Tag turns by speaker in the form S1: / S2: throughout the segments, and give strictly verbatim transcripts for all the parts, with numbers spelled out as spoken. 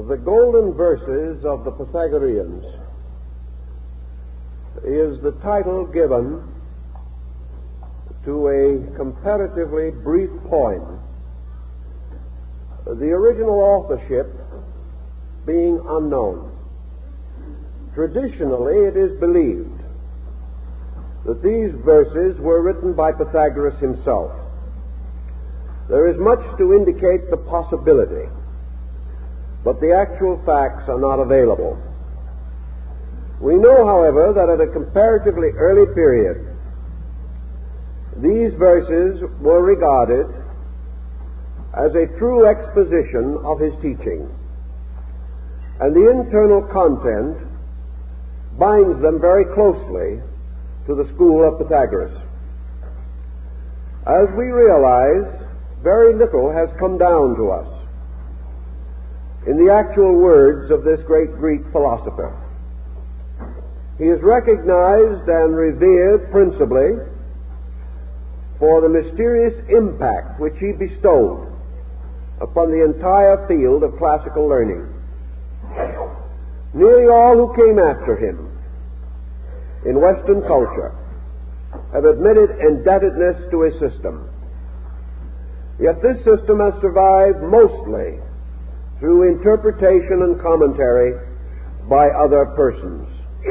S1: The Golden Verses of the Pythagoreans is the title given to a comparatively brief poem, the original authorship being unknown. Traditionally, it is believed that these verses were written by Pythagoras himself. There is much to indicate the possibility, but the actual facts are not available. We know, however, that at a comparatively early period, these verses were regarded as a true exposition of his teaching, and the internal content binds them very closely to the school of Pythagoras. As we realize, very little has come down to us in the actual words of this great Greek philosopher. He is recognized and revered principally for the mysterious impact which he bestowed upon the entire field of classical learning. Nearly all who came after him in Western culture have admitted indebtedness to his system. Yet this system has survived mostly through interpretation and commentary by other persons.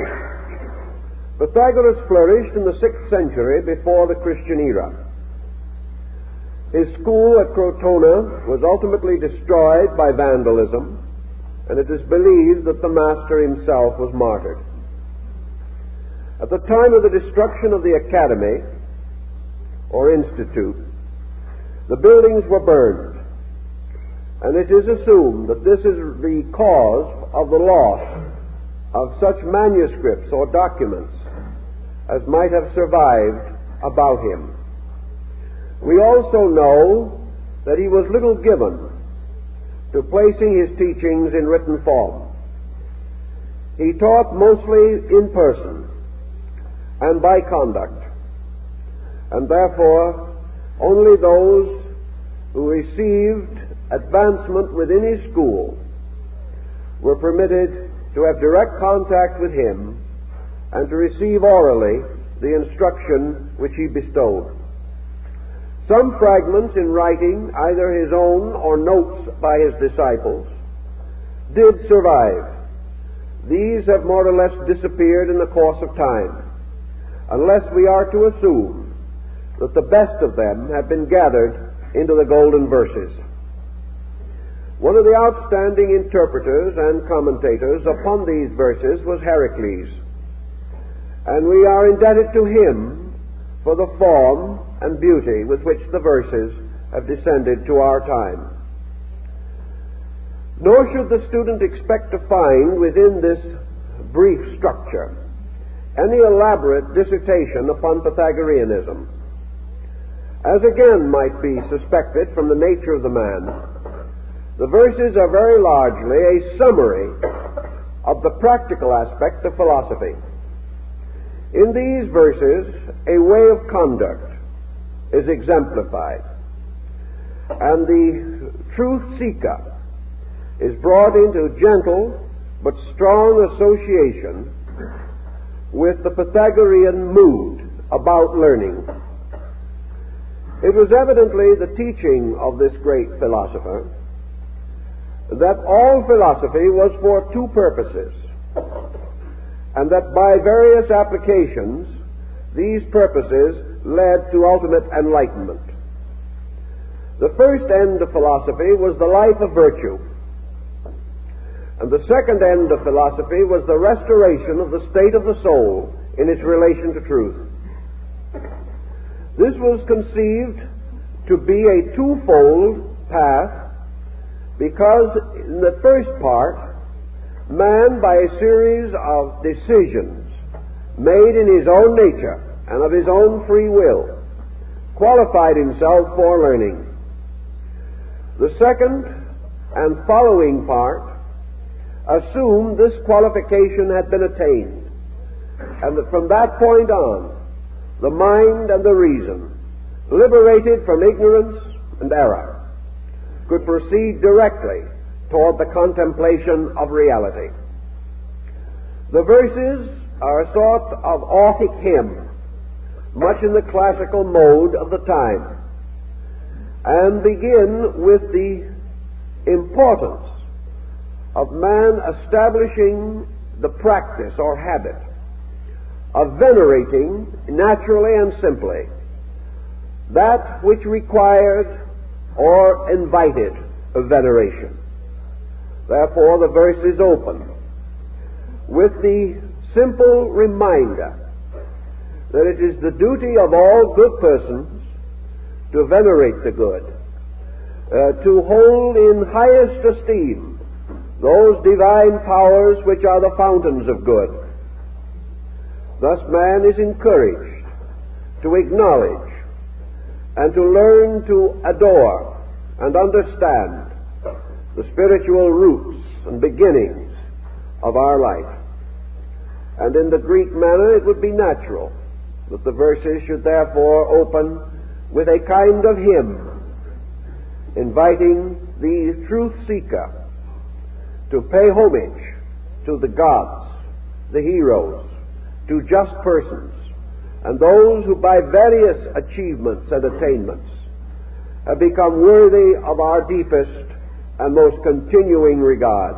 S1: Pythagoras flourished in the sixth century before the Christian era. His school at Crotona was ultimately destroyed by vandalism, and it is believed that the master himself was martyred. At the time of the destruction of the academy, or institute, the buildings were burned, and it is assumed that this is the cause of the loss of such manuscripts or documents as might have survived about him. We also know that he was little given to placing his teachings in written form. He taught mostly in person and by conduct, and therefore only those who received advancement within his school were permitted to have direct contact with him and to receive orally the instruction which he bestowed. Some fragments in writing, either his own or notes by his disciples, did survive. These have more or less disappeared in the course of time, unless we are to assume that the best of them have been gathered into the Golden Verses. One of the outstanding interpreters and commentators upon these verses was Heracles, and we are indebted to him for the form and beauty with which the verses have descended to our time. Nor should the student expect to find within this brief structure any elaborate dissertation upon Pythagoreanism, as again might be suspected from the nature of the man. The verses are very largely a summary of the practical aspect of philosophy. In these verses, a way of conduct is exemplified, and the truth seeker is brought into gentle but strong association with the Pythagorean mood about learning. It was evidently the teaching of this great philosopher that all philosophy was for two purposes, and that by various applications these purposes led to ultimate enlightenment. The first end of philosophy was the life of virtue, and the second end of philosophy was the restoration of the state of the soul in its relation to truth. This was conceived to be a twofold path, because in the first part, man, by a series of decisions made in his own nature and of his own free will, qualified himself for learning. The second and following part assumed this qualification had been attained, and that from that point on, the mind and the reason, liberated from ignorance and error, could proceed directly toward the contemplation of reality. The verses are a sort of Orphic hymn, much in the classical mode of the time, and begin with the importance of man establishing the practice or habit of venerating naturally and simply that which required or invited a veneration. Therefore, the verse is open with the simple reminder that it is the duty of all good persons to venerate the good, uh, to hold in highest esteem those divine powers which are the fountains of good. Thus man is encouraged to acknowledge and to learn to adore and understand the spiritual roots and beginnings of our life. And in the Greek manner, it would be natural that the verses should therefore open with a kind of hymn, inviting the truth seeker to pay homage to the gods, the heroes, to just persons, and those who by various achievements and attainments have become worthy of our deepest and most continuing regard.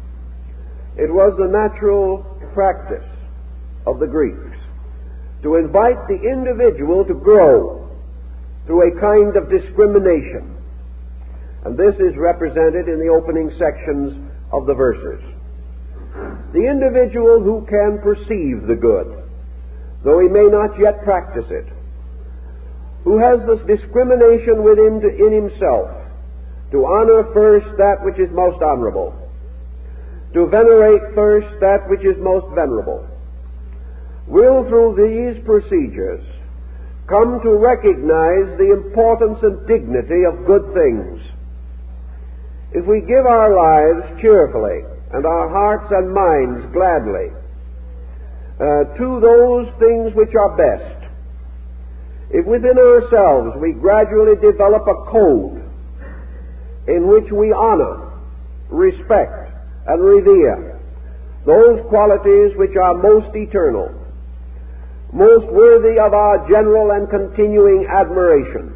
S1: It was the natural practice of the Greeks to invite the individual to grow through a kind of discrimination, and this is represented in the opening sections of the verses. The individual who can perceive the good, though he may not yet practice it, who has this discrimination within to, in himself to honor first that which is most honorable, to venerate first that which is most venerable, will through these procedures come to recognize the importance and dignity of good things. If we give our lives cheerfully and our hearts and minds gladly uh, to those things which are best, if within ourselves we gradually develop a code in which we honor, respect, and revere those qualities which are most eternal, most worthy of our general and continuing admiration,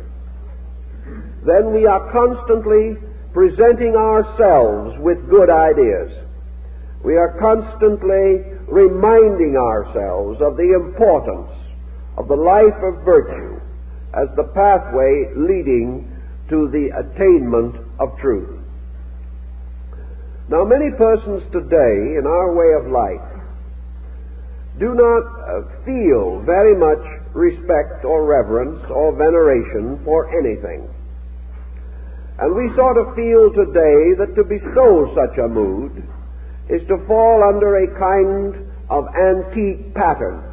S1: then we are constantly presenting ourselves with good ideas. We are constantly reminding ourselves of the importance of the life of virtue as the pathway leading to the attainment of truth. Now, many persons today in our way of life do not uh, feel very much respect or reverence or veneration for anything. And we sort of feel today that to bestow such a mood is to fall under a kind of antique pattern.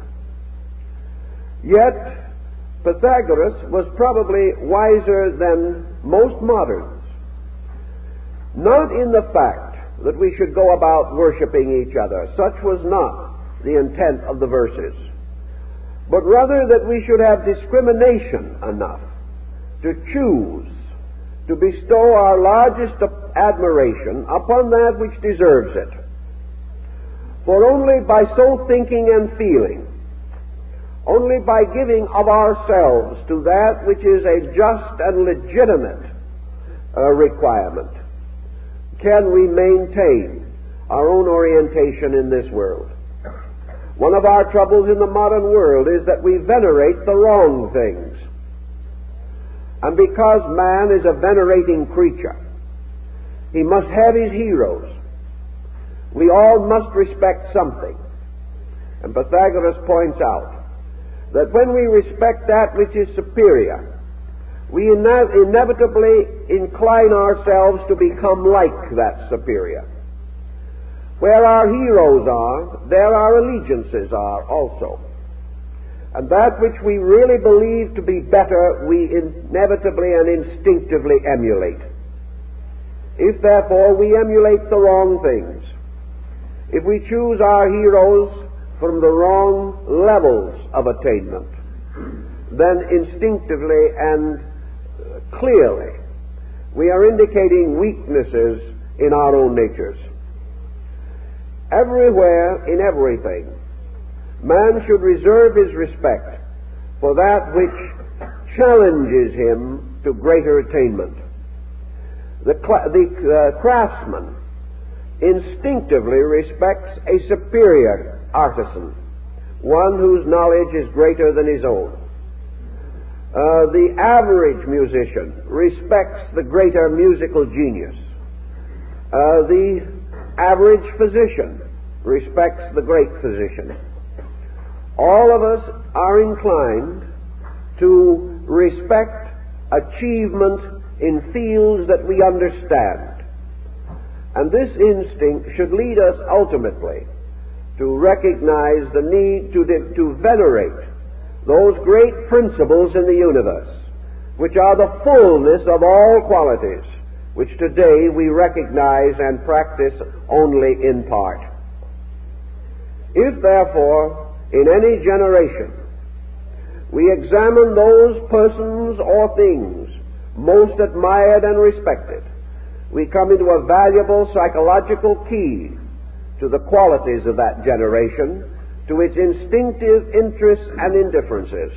S1: Yet, Pythagoras was probably wiser than most moderns, not in the fact that we should go about worshiping each other. Such was not the intent of the verses, but rather that we should have discrimination enough to choose to bestow our largest admiration upon that which deserves it. For only by so thinking and feeling, only by giving of ourselves to that which is a just and legitimate uh, requirement, can we maintain our own orientation in this world. One of our troubles in the modern world is that we venerate the wrong things. And because man is a venerating creature, he must have his heroes. We all must respect something. And Pythagoras points out that when we respect that which is superior, we ine- inevitably incline ourselves to become like that superior. Where our heroes are, there our allegiances are also. And that which we really believe to be better, we inevitably and instinctively emulate. If, therefore, we emulate the wrong things, if we choose our heroes from the wrong levels of attainment, then instinctively and clearly we are indicating weaknesses in our own natures. Everywhere, in everything, man should reserve his respect for that which challenges him to greater attainment. The, cl- the uh, craftsman instinctively respects a superior artisan, one whose knowledge is greater than his own. Uh, the average musician respects the greater musical genius. Uh, the average physician respects the great physician. All of us are inclined to respect achievement in fields that we understand. And this instinct should lead us ultimately to recognize the need to, de- to venerate those great principles in the universe, which are the fullness of all qualities, which today we recognize and practice only in part. If, therefore, in any generation we examine those persons or things most admired and respected, we come into a valuable psychological key to the qualities of that generation, to its instinctive interests and indifferences.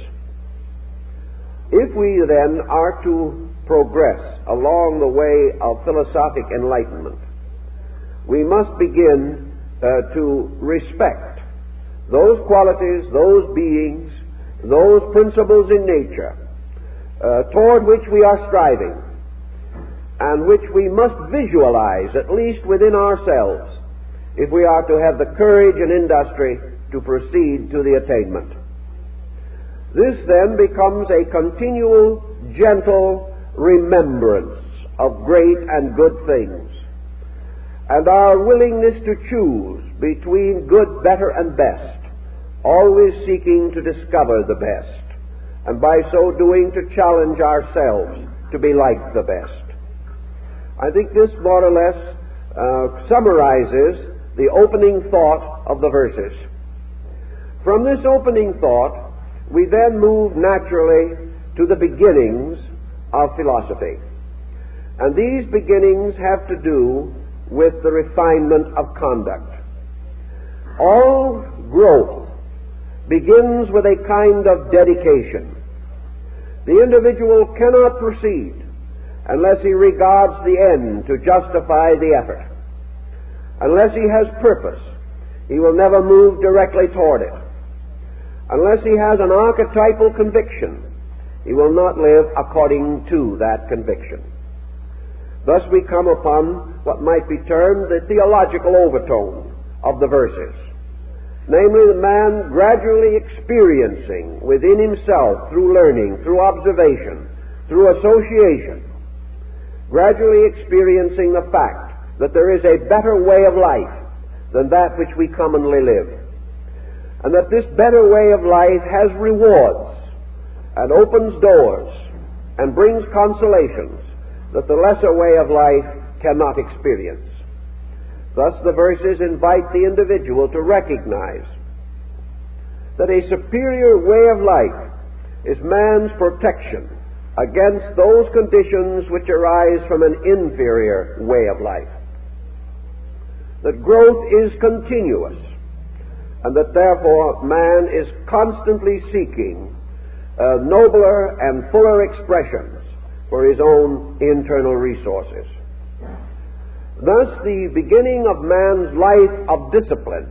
S1: If we then are to progress along the way of philosophic enlightenment, we must begin uh, to respect those qualities, those beings, those principles in nature uh, toward which we are striving, and which we must visualize, at least within ourselves, if we are to have the courage and industry to proceed to the attainment. This then becomes a continual, gentle remembrance of great and good things, and our willingness to choose between good, better, and best, always seeking to discover the best, and by so doing to challenge ourselves to be like the best. I think this more or less uh, summarizes the opening thought of the verses. From this opening thought, we then move naturally to the beginnings of philosophy. And these beginnings have to do with the refinement of conduct. All growth begins with a kind of dedication. The individual cannot proceed unless he regards the end to justify the effort. Unless he has purpose, he will never move directly toward it. Unless he has an archetypal conviction, he will not live according to that conviction. Thus we come upon what might be termed the theological overtone of the verses, namely the man gradually experiencing within himself, through learning, through observation, through association, gradually experiencing the fact that there is a better way of life than that which we commonly live, and that this better way of life has rewards and opens doors and brings consolations that the lesser way of life cannot experience. Thus the verses invite the individual to recognize that a superior way of life is man's protection against those conditions which arise from an inferior way of life. That growth is continuous, and that therefore man is constantly seeking uh, nobler and fuller expressions for his own internal resources. Thus the beginning of man's life of discipline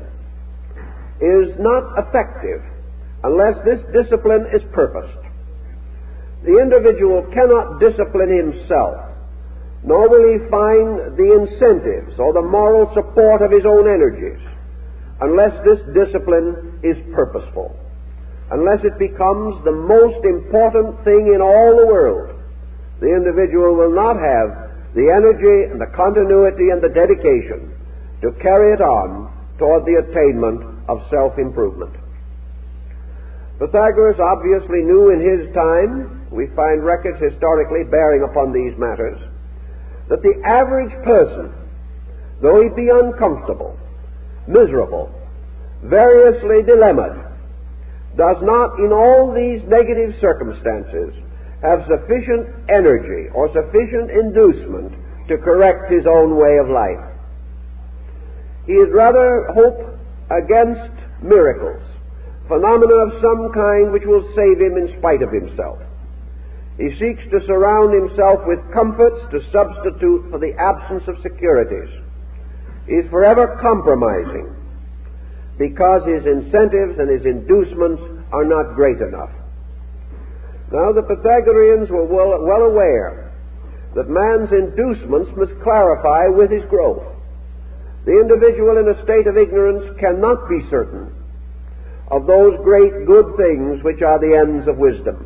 S1: is not effective unless this discipline is purposed. The individual cannot discipline himself, nor will he find the incentives or the moral support of his own energies unless this discipline is purposeful, unless it becomes the most important thing in all the world. The individual will not have the energy and the continuity and the dedication to carry it on toward the attainment of self-improvement. Pythagoras obviously knew in his time, we find records historically bearing upon these matters, that the average person, though he be uncomfortable, miserable, variously dilemmaed, does not in all these negative circumstances have sufficient energy or sufficient inducement to correct his own way of life. He would rather hope against miracles, phenomena of some kind which will save him in spite of himself. He seeks to surround himself with comforts to substitute for the absence of securities. He is forever compromising because his incentives and his inducements are not great enough. Now, the Pythagoreans were well, well aware that man's inducements must clarify with his growth. The individual in a state of ignorance cannot be certain of those great good things which are the ends of wisdom.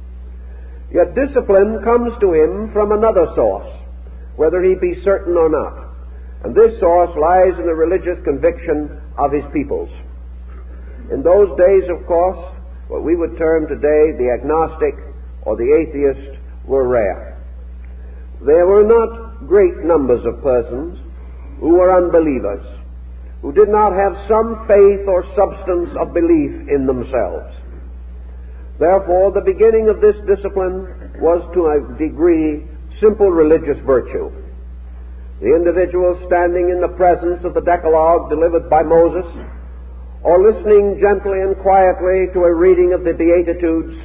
S1: Yet discipline comes to him from another source, whether he be certain or not. And this source lies in the religious conviction of his peoples. In those days, of course, what we would term today the agnostic or the atheist were rare. There were not great numbers of persons who were unbelievers, who did not have some faith or substance of belief in themselves. Therefore, the beginning of this discipline was to a degree simple religious virtue. The individual standing in the presence of the Decalogue delivered by Moses, or listening gently and quietly to a reading of the Beatitudes,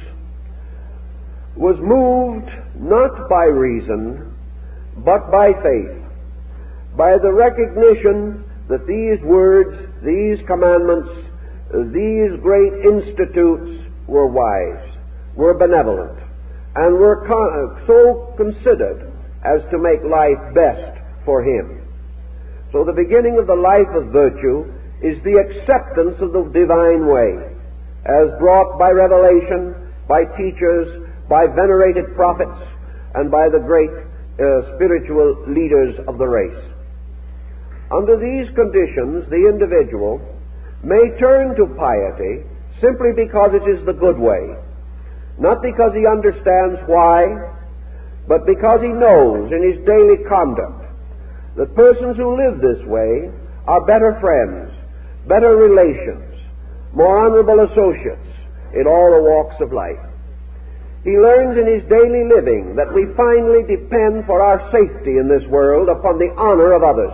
S1: was moved not by reason, but by faith, by the recognition that these words, these commandments, these great institutes were wise, were benevolent, and were con- so considered as to make life best for him. So the beginning of the life of virtue is the acceptance of the divine way, as brought by revelation, by teachers, by venerated prophets, and by the great uh, spiritual leaders of the race. Under these conditions, the individual may turn to piety simply because it is the good way, not because he understands why, but because he knows in his daily conduct that persons who live this way are better friends, better relations, more honorable associates in all the walks of life. He learns in his daily living that we finally depend for our safety in this world upon the honor of others,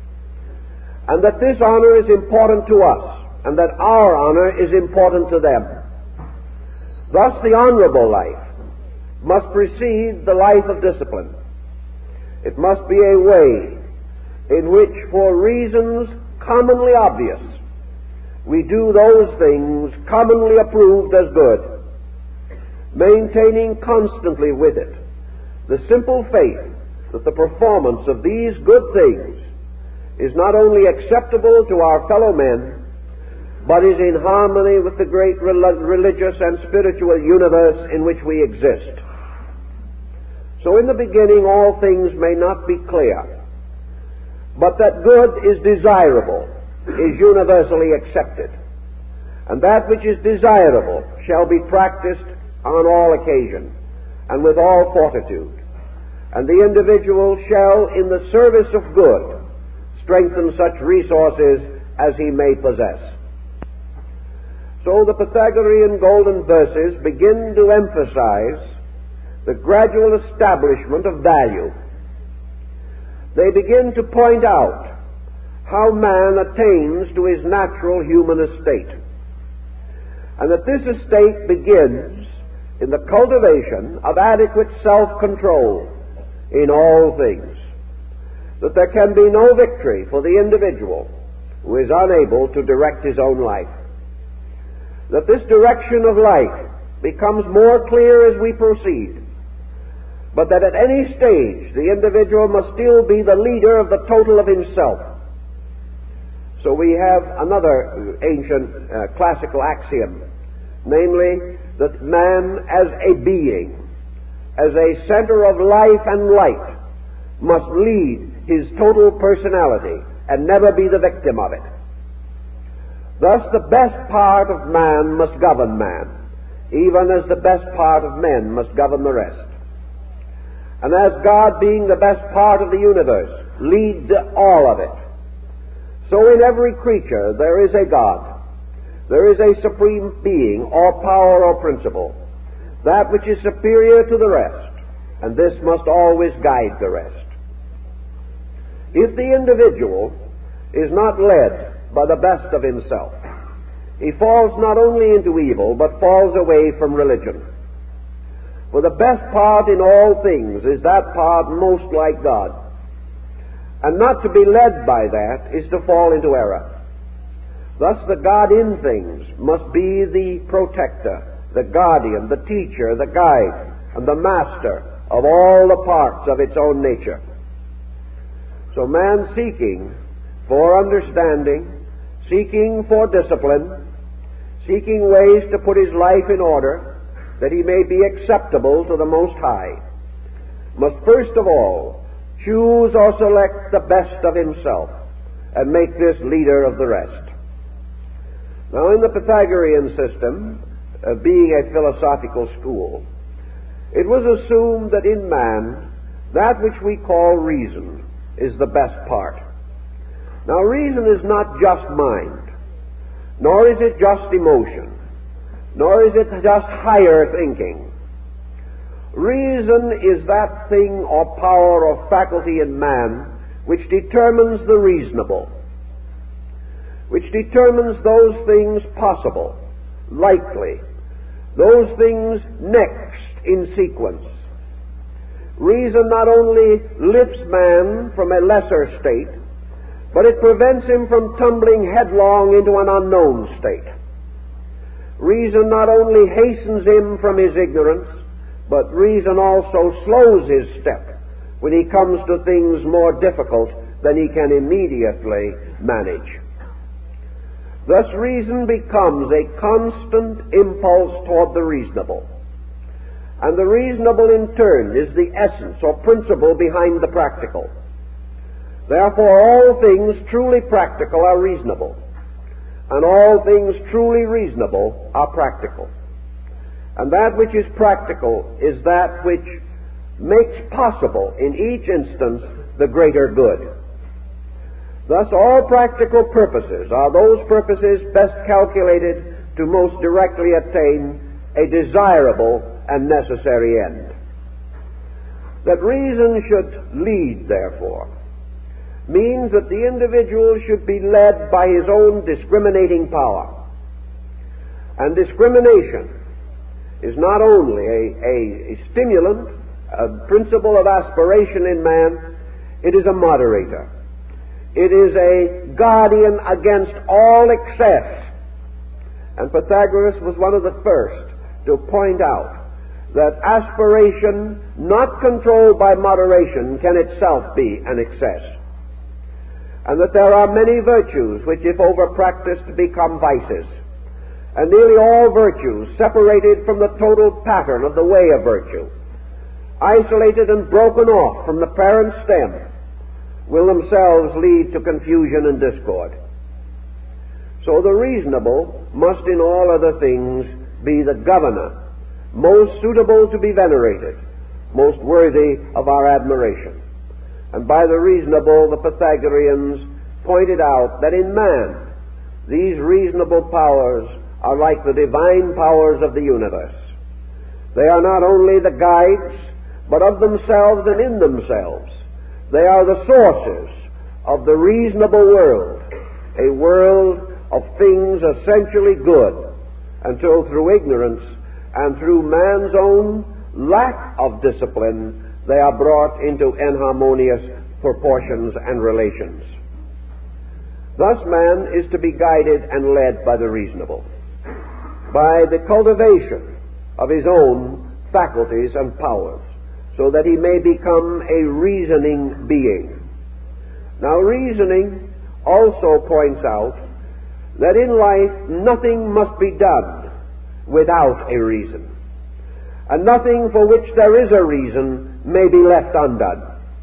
S1: and that this honor is important to us, and that our honor is important to them. Thus, the honorable life must precede the life of discipline. It must be a way in which, for reasons commonly obvious, we do those things commonly approved as good, maintaining constantly with it the simple faith that the performance of these good things is not only acceptable to our fellow men, but is in harmony with the great religious and spiritual universe in which we exist. So in the beginning all things may not be clear, but that good is desirable is universally accepted, and that which is desirable shall be practiced on all occasion and with all fortitude, and the individual shall, in the service of good, strengthen such resources as he may possess. So the Pythagorean golden verses begin to emphasize the gradual establishment of value. They begin to point out how man attains to his natural human estate, and that this estate begins in the cultivation of adequate self-control in all things, that there can be no victory for the individual who is unable to direct his own life, that this direction of life becomes more clear as we proceed, but that at any stage the individual must still be the leader of the total of himself. So we have another ancient uh, classical axiom, namely that man as a being, as a center of life and light, must lead his total personality and never be the victim of it. Thus the best part of man must govern man, even as the best part of men must govern the rest. And as God, being the best part of the universe, leads all of it, so in every creature there is a God. There is a supreme being, or power, or principle, that which is superior to the rest, and this must always guide the rest. if the individual is not led by the best of himself, he falls not only into evil, but falls away from religion. For the best part in all things is that part most like God. And not to be led by that is to fall into error. Thus the God in things must be the protector, the guardian, the teacher, the guide, and the master of all the parts of its own nature. So man seeking for understanding, seeking for discipline, seeking ways to put his life in order that he may be acceptable to the Most High, must first of all choose or select the best of himself and make this leader of the rest. Now, in the Pythagorean system, uh, being a philosophical school, it was assumed that in man that which we call reason is the best part. Now, reason is not just mind, nor is it just emotion, nor is it just higher thinking. Reason is that thing or power or faculty in man which determines the reasonable, which determines those things possible, likely, those things next in sequence. Reason not only lifts man from a lesser state, but it prevents him from tumbling headlong into an unknown state. Reason not only hastens him from his ignorance, but reason also slows his step when he comes to things more difficult than he can immediately manage. Thus reason becomes a constant impulse toward the reasonable. And the reasonable in turn is the essence or principle behind the practical. Therefore all things truly practical are reasonable, and all things truly reasonable are practical. And that which is practical is that which makes possible in each instance the greater good. Thus all practical purposes are those purposes best calculated to most directly attain a desirable and necessary end. That reason should lead, therefore, means that the individual should be led by his own discriminating power. And discrimination is not only a, a, a stimulant, a principle of aspiration in man, it is a moderator. It is a guardian against all excess. And Pythagoras was one of the first to point out that aspiration not controlled by moderation can itself be an excess. And that there are many virtues which, if over-practiced, become vices. And nearly all virtues, separated from the total pattern of the way of virtue, isolated and broken off from the parent stem, will themselves lead to confusion and discord. So the reasonable must in all other things be the governor, most suitable to be venerated, most worthy of our admiration. And by the reasonable, the Pythagoreans pointed out that in man, these reasonable powers are like the divine powers of the universe. They are not only the guides, but of themselves and in themselves. They are the sources of the reasonable world, a world of things essentially good, until through ignorance and through man's own lack of discipline, they are brought into inharmonious proportions and relations. Thus man is to be guided and led by the reasonable, by the cultivation of his own faculties and powers, so that he may become a reasoning being. Now reasoning also points out that in life nothing must be done without a reason, and nothing for which there is a reason may be left undone.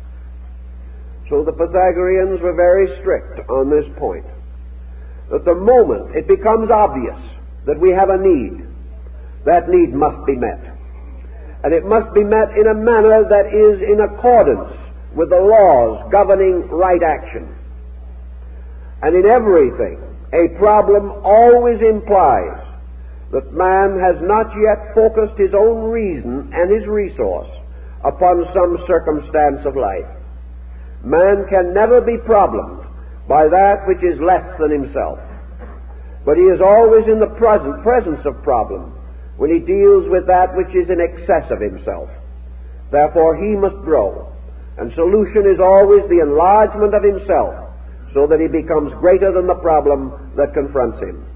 S1: So the Pythagoreans were very strict on this point, that the moment it becomes obvious that we have a need, that need must be met. And it must be met in a manner that is in accordance with the laws governing right action. And in everything, a problem always implies that man has not yet focused his own reason and his resource upon some circumstance of life. man can never be problemed by that which is less than himself. But he is always in the present, presence of problem when he deals with that which is in excess of himself. Therefore he must grow. And solution is always the enlargement of himself, so that he becomes greater than the problem that confronts him.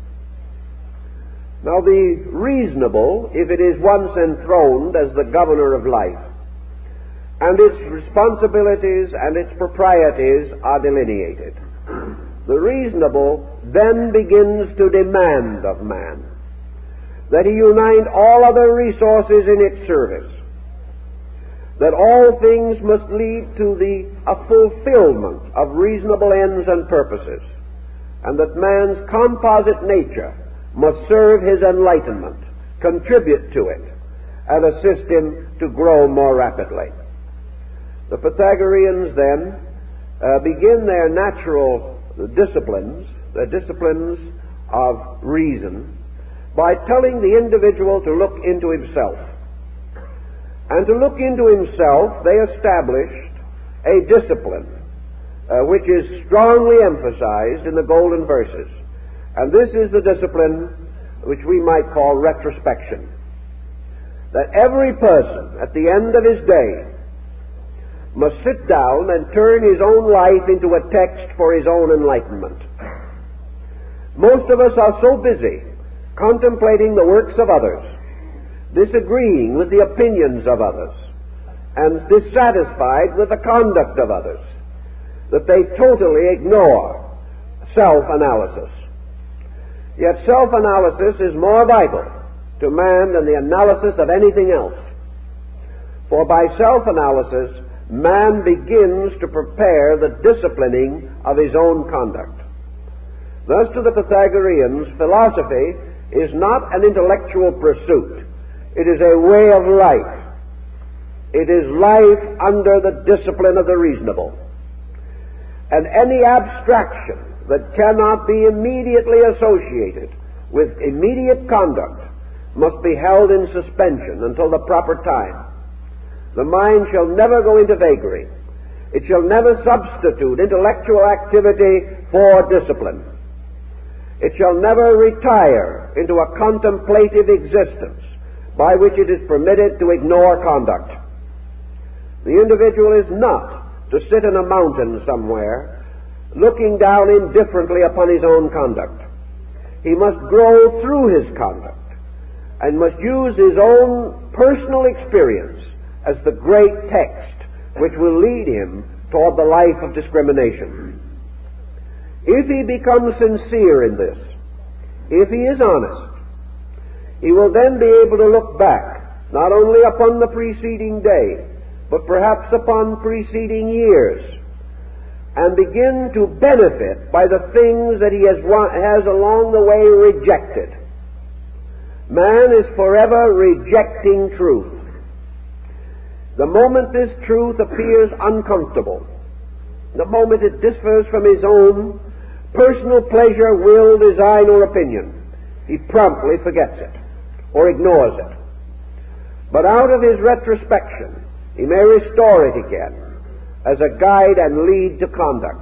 S1: Now the reasonable, if it is once enthroned as the governor of life, and its responsibilities and its proprieties are delineated, the reasonable then begins to demand of man that he unite all other resources in its service, that all things must lead to the a fulfillment of reasonable ends and purposes, and that man's composite nature must serve his enlightenment, contribute to it, and assist him to grow more rapidly. The Pythagoreans then uh, begin their natural disciplines, the disciplines of reason, by telling the individual to look into himself. And to look into himself, they established a discipline uh, which is strongly emphasized in the golden verses. And this is the discipline which we might call retrospection. That every person at the end of his day must sit down and turn his own life into a text for his own enlightenment. Most of us are so busy contemplating the works of others, disagreeing with the opinions of others, and dissatisfied with the conduct of others, that they totally ignore self-analysis. Yet self-analysis is more vital to man than the analysis of anything else. For by self-analysis, man begins to prepare the disciplining of his own conduct. Thus, to the Pythagoreans, philosophy is not an intellectual pursuit. It is a way of life. It is life under the discipline of the reasonable. And any abstraction that cannot be immediately associated with immediate conduct must be held in suspension until the proper time. The mind shall never go into vagary. It shall never substitute intellectual activity for discipline. It shall never retire into a contemplative existence by which it is permitted to ignore conduct. The individual is not to sit in a mountain somewhere looking down indifferently upon his own conduct. He must grow through his conduct and must use his own personal experience as the great text which will lead him toward the life of discrimination. If he becomes sincere in this, if he is honest, he will then be able to look back not only upon the preceding day, but perhaps upon preceding years, and begin to benefit by the things that he has, has along the way rejected. Man is forever rejecting truth. The moment this truth appears uncomfortable, the moment it differs from his own personal pleasure, will, design, or opinion, he promptly forgets it or ignores it. But out of his retrospection, he may restore it again as a guide and lead to conduct.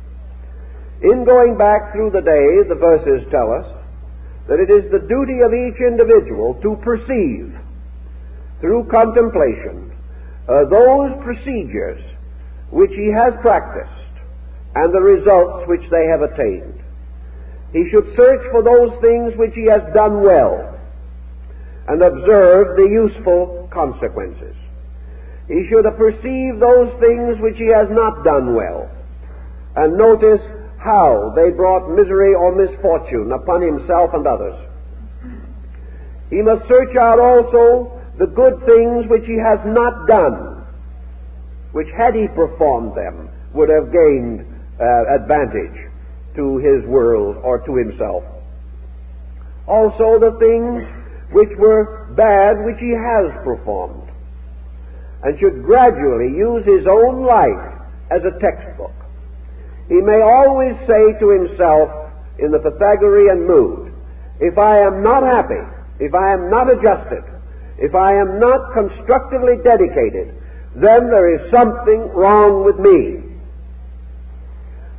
S1: In going back through the day, the verses tell us that it is the duty of each individual to perceive through contemplation uh, those procedures which he has practiced and the results which they have attained. He should search for those things which he has done well and observe the useful consequences. He should perceive those things which he has not done well and notice how they brought misery or misfortune upon himself and others. He must search out also the good things which he has not done, which had he performed them would have gained uh, advantage to his world or to himself. Also the things which were bad which he has performed, and should gradually use his own life as a textbook. He may always say to himself in the Pythagorean mood, if I am not happy, if I am not adjusted, if I am not constructively dedicated, then there is something wrong with me.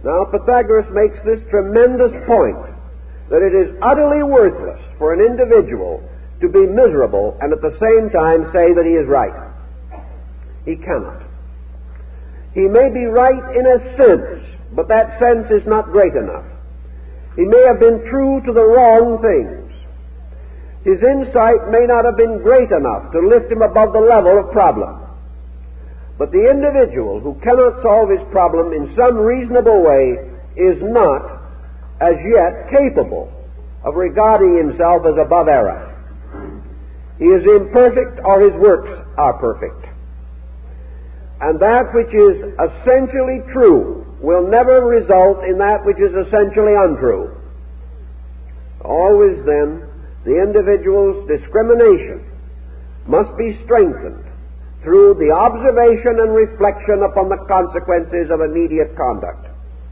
S1: Now, Pythagoras makes this tremendous point, that it is utterly worthless for an individual to be miserable and at the same time say that he is right. He cannot. He may be right in a sense, but that sense is not great enough. He may have been true to the wrong things. His insight may not have been great enough to lift him above the level of problem. But the individual who cannot solve his problem in some reasonable way is not, as yet, capable of regarding himself as above error. He is imperfect, or his works are perfect. And that which is essentially true will never result in that which is essentially untrue. Always then, the individual's discrimination must be strengthened through the observation and reflection upon the consequences of immediate conduct.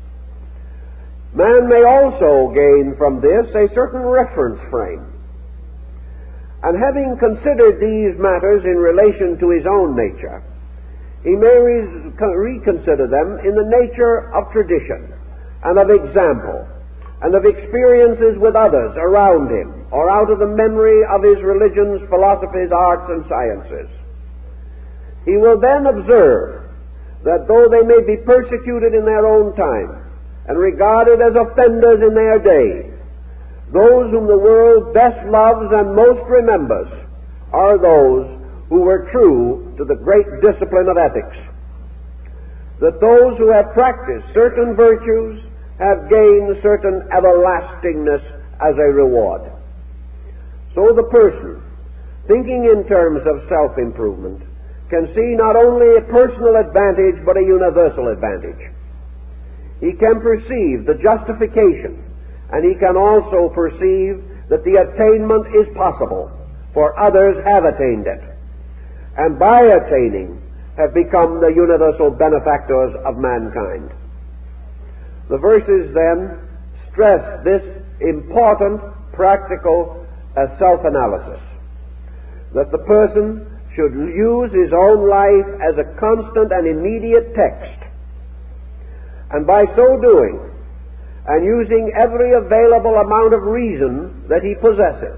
S1: Man may also gain from this a certain reference frame. And having considered these matters in relation to his own nature, he may re- reconsider them in the nature of tradition and of example and of experiences with others around him, or out of the memory of his religions, philosophies, arts, and sciences. He will then observe that though they may be persecuted in their own time and regarded as offenders in their day, those whom the world best loves and most remembers are those who were true to the great discipline of ethics. That those who have practiced certain virtues have gained certain everlastingness as a reward. So the person, thinking in terms of self-improvement, can see not only a personal advantage but a universal advantage. He can perceive the justification, and he can also perceive that the attainment is possible, for others have attained it, and by attaining have become the universal benefactors of mankind. The verses then stress this important practical uh, self-analysis, that the person should use his own life as a constant and immediate text, and by so doing, and using every available amount of reason that he possesses,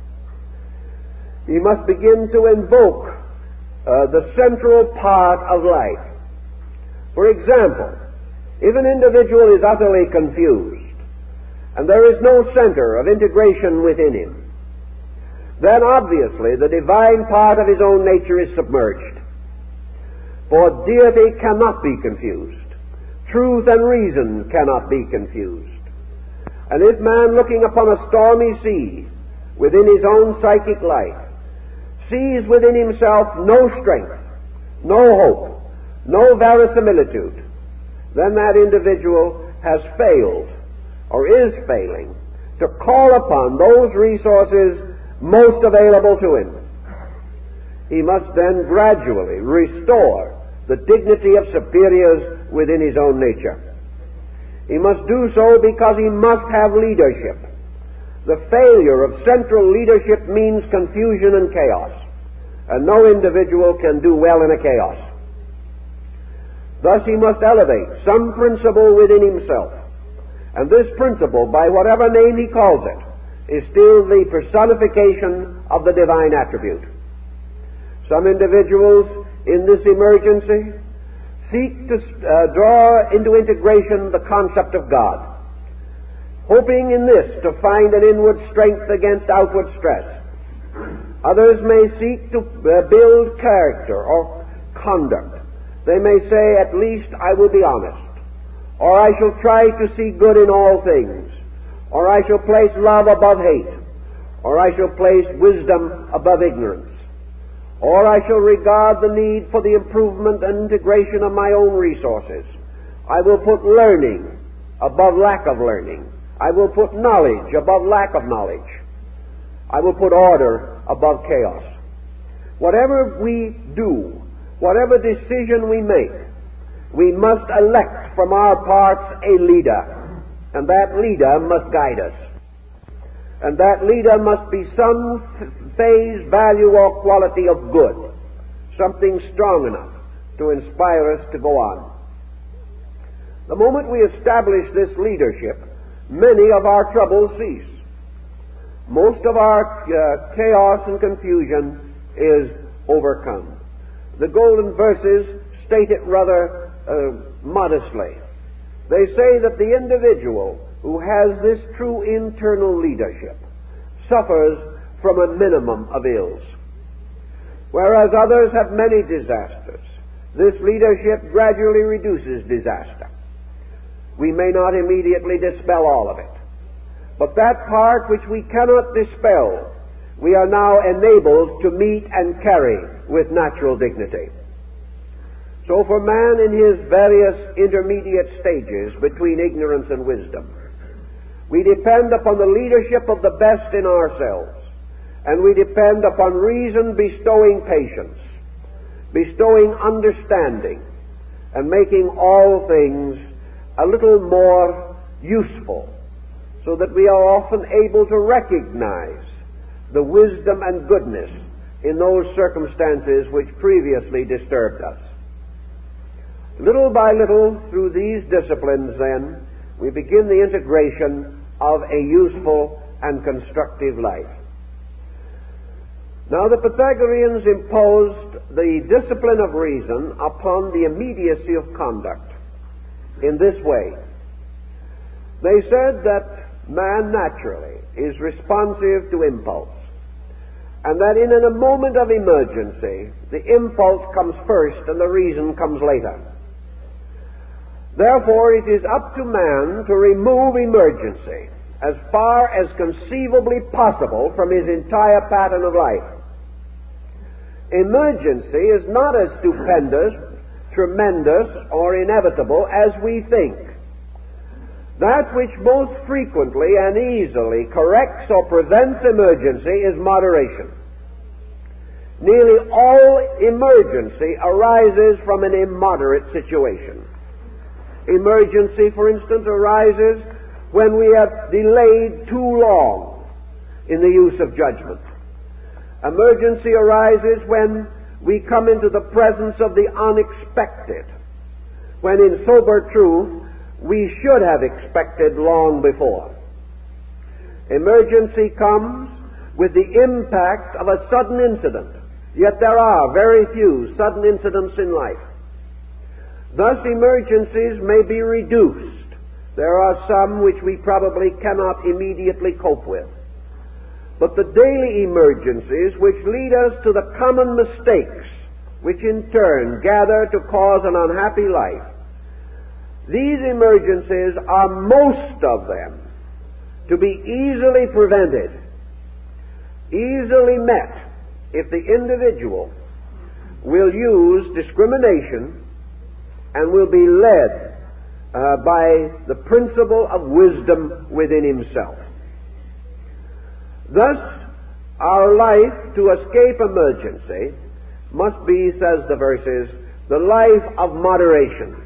S1: he must begin to invoke uh, the central part of life. For example, if an individual is utterly confused, and there is no center of integration within him, then obviously the divine part of his own nature is submerged. For deity cannot be confused. Truth and reason cannot be confused. And if man, looking upon a stormy sea within his own psychic life, sees within himself no strength, no hope, no verisimilitude, then that individual has failed, or is failing, to call upon those resources most available to him. He must then gradually restore the dignity of superiors within his own nature. He must do so because he must have leadership. The failure of central leadership means confusion and chaos, and no individual can do well in a chaos. Thus he must elevate some principle within himself, and this principle, by whatever name he calls it, is still the personification of the divine attribute. Some individuals in this emergency seek to uh, draw into integration the concept of God, hoping in this to find an inward strength against outward stress. Others may seek to uh, build character or conduct. They may say, at least I will be honest, or I shall try to see good in all things, or I shall place love above hate, or I shall place wisdom above ignorance, or I shall regard the need for the improvement and integration of my own resources. I will put learning above lack of learning. I will put knowledge above lack of knowledge. I will put order above chaos. Whatever we do, whatever decision we make, we must elect from our parts a leader, and that leader must guide us. And that leader must be some phase, value, or quality of good, something strong enough to inspire us to go on. The moment we establish this leadership, many of our troubles cease. Most of our uh, chaos and confusion is overcome. The golden verses state it rather uh, modestly. They say that the individual who has this true internal leadership suffers from a minimum of ills. Whereas others have many disasters, this leadership gradually reduces disaster. We may not immediately dispel all of it, but that part which we cannot dispel, we are now enabled to meet and carry with natural dignity. So for man in his various intermediate stages between ignorance and wisdom, we depend upon the leadership of the best in ourselves, and we depend upon reason bestowing patience, bestowing understanding, and making all things a little more useful, so that we are often able to recognize the wisdom and goodness in those circumstances which previously disturbed us. Little by little, through these disciplines, then, we begin the integration of a useful and constructive life. Now, the Pythagoreans imposed the discipline of reason upon the immediacy of conduct in this way. They said that man naturally is responsive to impulse, and that in a moment of emergency, the impulse comes first and the reason comes later. Therefore, it is up to man to remove emergency as far as conceivably possible from his entire pattern of life. Emergency is not as stupendous, tremendous, or inevitable as we think. That which most frequently and easily corrects or prevents emergency is moderation. Nearly all emergency arises from an immoderate situation. Emergency, for instance, arises when we have delayed too long in the use of judgment. Emergency arises when we come into the presence of the unexpected, when in sober truth we should have expected long before. Emergency comes with the impact of a sudden incident, yet there are very few sudden incidents in life. Thus, emergencies may be reduced. There are some which we probably cannot immediately cope with. But the daily emergencies which lead us to the common mistakes, which in turn gather to cause an unhappy life, these emergencies are most of them to be easily prevented, easily met, if the individual will use discrimination and will be led uh, by the principle of wisdom within himself. Thus, our life to escape emergency must be, says the verses, the life of moderation.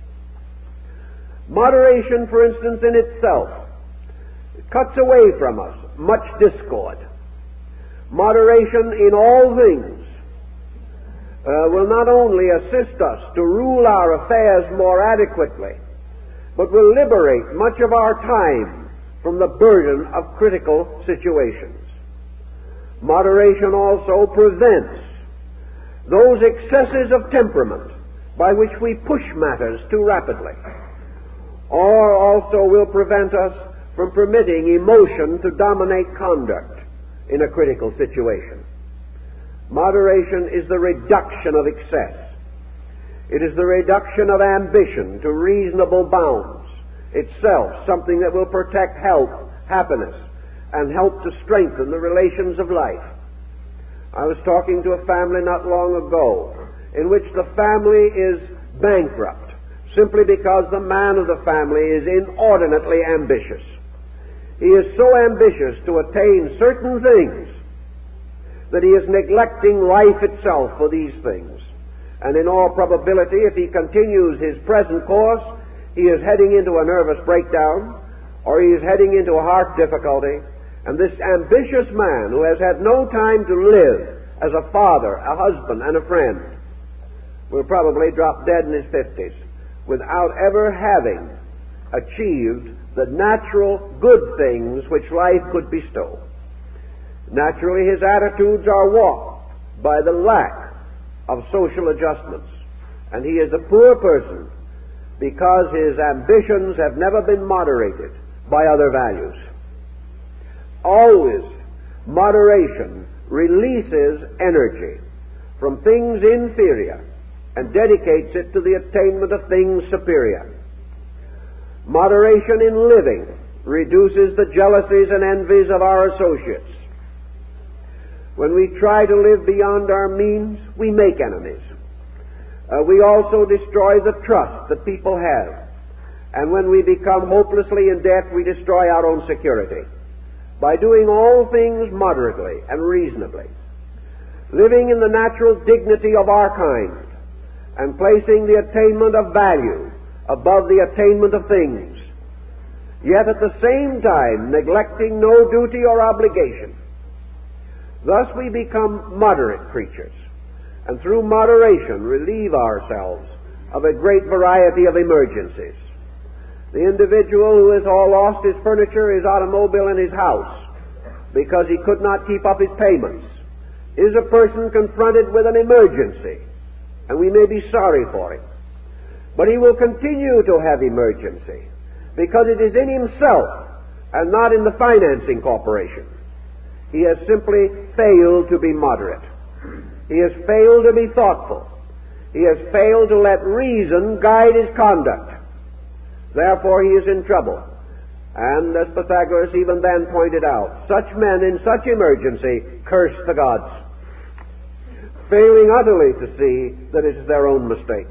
S1: Moderation, for instance, in itself cuts away from us much discord. Moderation in all things uh, will not only assist us to rule our affairs more adequately, but will liberate much of our time from the burden of critical situations. Moderation also prevents those excesses of temperament by which we push matters too rapidly, or also will prevent us from permitting emotion to dominate conduct in a critical situation. Moderation is the reduction of excess. It is the reduction of ambition to reasonable bounds, itself something that will protect health, happiness, and help to strengthen the relations of life. I was talking to a family not long ago in which the family is bankrupt simply because the man of the family is inordinately ambitious. He is so ambitious to attain certain things that he is neglecting life itself for these things. And in all probability, if he continues his present course, he is heading into a nervous breakdown, or he is heading into a heart difficulty. And this ambitious man, who has had no time to live as a father, a husband, and a friend, will probably drop dead in his fifties, without ever having achieved the natural good things which life could bestow. Naturally, his attitudes are warped by the lack of social adjustments, and he is a poor person because his ambitions have never been moderated by other values. Always, moderation releases energy from things inferior and dedicates it to the attainment of things superior. Moderation in living reduces the jealousies and envies of our associates. When we try to live beyond our means, we make enemies. Uh, we also destroy the trust that people have. And when we become hopelessly in debt, we destroy our own security. By doing all things moderately and reasonably, living in the natural dignity of our kind, and placing the attainment of value above the attainment of things, yet at the same time neglecting no duty or obligation. Thus we become moderate creatures, and through moderation relieve ourselves of a great variety of emergencies. The individual who has all lost his furniture, his automobile, and his house because he could not keep up his payments is a person confronted with an emergency, and we may be sorry for him. But he will continue to have emergency because it is in himself and not in the financing corporation. He has simply failed to be moderate. He has failed to be thoughtful. He has failed to let reason guide his conduct. Therefore he is in trouble. And as Pythagoras even then pointed out, such men in such emergency curse the gods, failing utterly to see that it is their own mistake.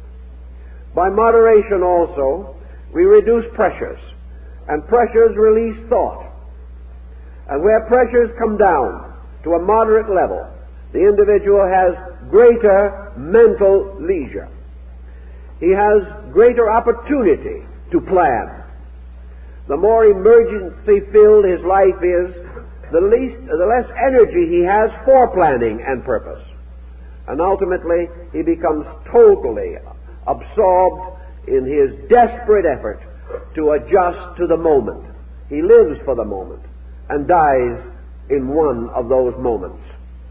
S1: By moderation also, we reduce pressures, and pressures release thought. And where pressures come down to a moderate level, the individual has greater mental leisure. He has greater opportunity to plan. The more emergency-filled his life is, the least, the less energy he has for planning and purpose. And ultimately, he becomes totally absorbed in his desperate effort to adjust to the moment. He lives for the moment and dies in one of those moments.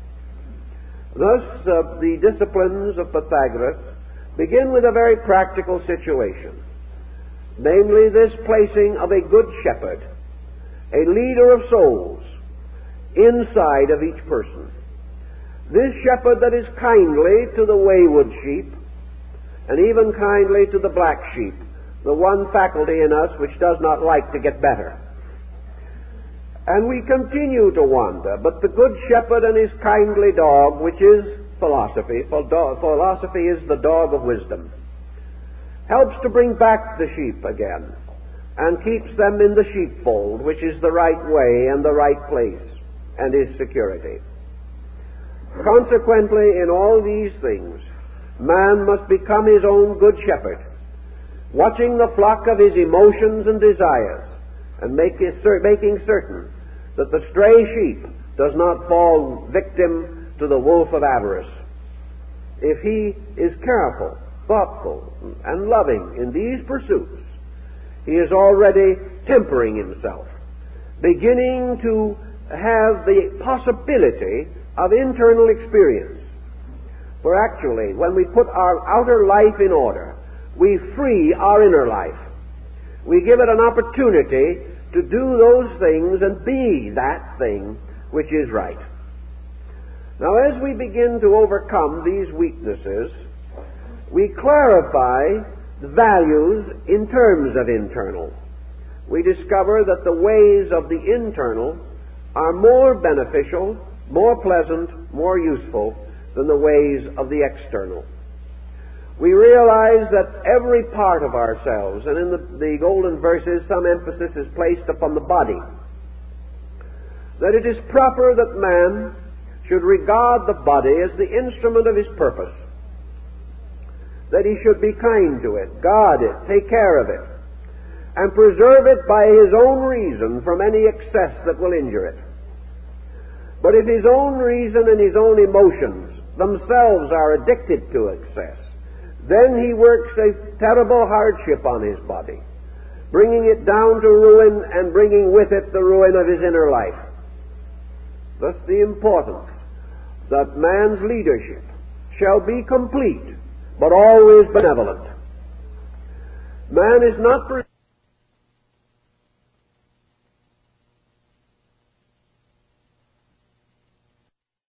S1: Thus, uh, the disciplines of Pythagoras begin with a very practical situation, namely this placing of a good shepherd, a leader of souls, inside of each person. This shepherd that is kindly to the wayward sheep, and even kindly to the black sheep, the one faculty in us which does not like to get better. And we continue to wander, but the good shepherd and his kindly dog, which is philosophy, for do- philosophy is the dog of wisdom, helps to bring back the sheep again, and keeps them in the sheepfold, which is the right way and the right place, and is security. Consequently, in all these things, man must become his own good shepherd, watching the flock of his emotions and desires, and make his, making certain that the stray sheep does not fall victim to the wolf of avarice. If he is careful, thoughtful, and loving in these pursuits, he is already tempering himself, beginning to have the possibility of internal experience. For actually, when we put our outer life in order, we free our inner life. We give it an opportunity to do those things and be that thing which is right. Now, as we begin to overcome these weaknesses, we clarify the values in terms of internal. We discover that the ways of the internal are more beneficial, more pleasant, more useful than the ways of the external. We realize that every part of ourselves, and in the, the golden verses some emphasis is placed upon the body, that it is proper that man should regard the body as the instrument of his purpose, that he should be kind to it, guard it, take care of it, and preserve it by his own reason from any excess that will injure it. But if his own reason and his own emotions themselves are addicted to excess, then he works a terrible hardship on his body, bringing it down to ruin and bringing with it the ruin of his inner life. Thus the importance that man's leadership shall be complete, but always benevolent. Man is not